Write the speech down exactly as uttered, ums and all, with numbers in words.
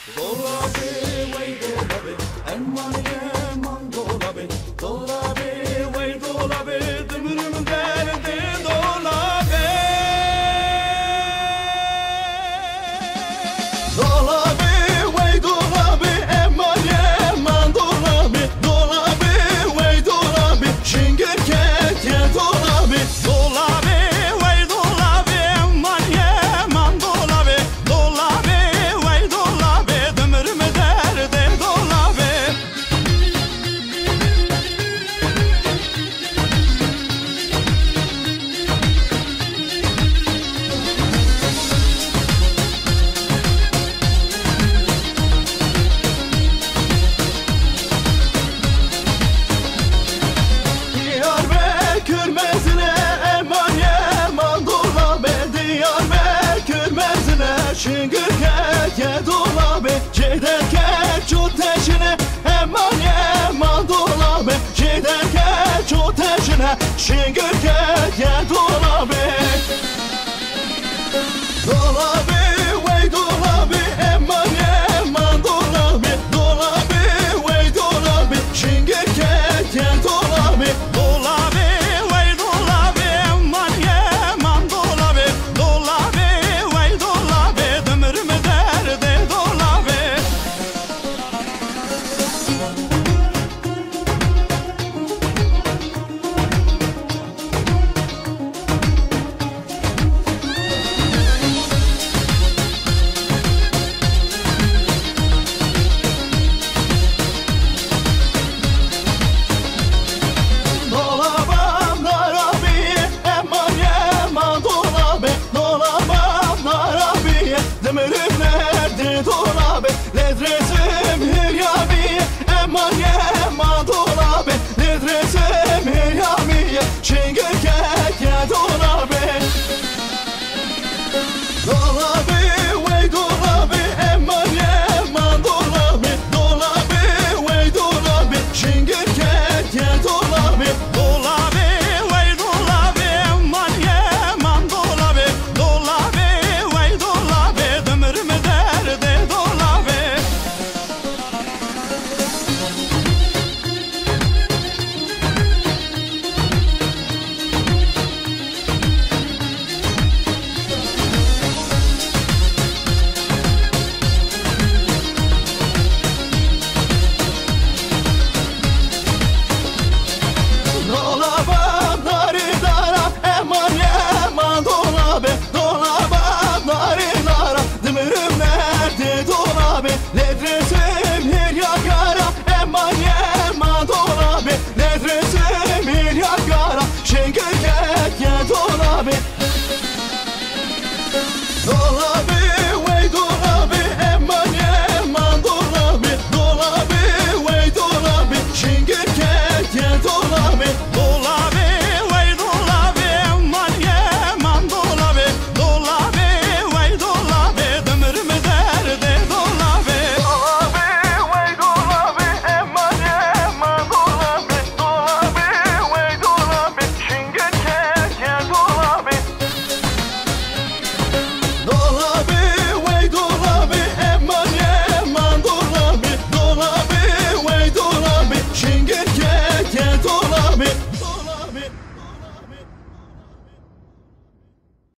Dolabı, vay dolabı, aman aman dolabı. Dolabı, vay dolabı, dümürüm derdi dolabı. Dolabı, vay dolabı, aman aman dolabı. Dolabı, vay dolabı, şingir kete dolabı. Dolabı, vay dolabı, aman aman dolabı. Dolabı, vay dolabı, dümürüm derdi dolabı. Diyarbakır mezine eman yeman dolabı. Diyarbakır mezine şingir keke dolabı. Giderken çok teşine eman yeman dolabı. Giderken çok teşine şingir keke dolabı. Dolabı, vay dolabı, eman yeman dolabı. Dolabı, vay dolabı, şingir keke dolabı. Dolabı, vay dolabı, aman yeman dolabı. Dolabı, vay dolabı, dümürüm derdi dolabı. Dolabam narabiye, eman yeman dolabı. Dolabam narabiye, dümürüm nerede dolabı. Ledresim hiryabiye, eman yeman dolabı. Ledresim hiryamiye, şingir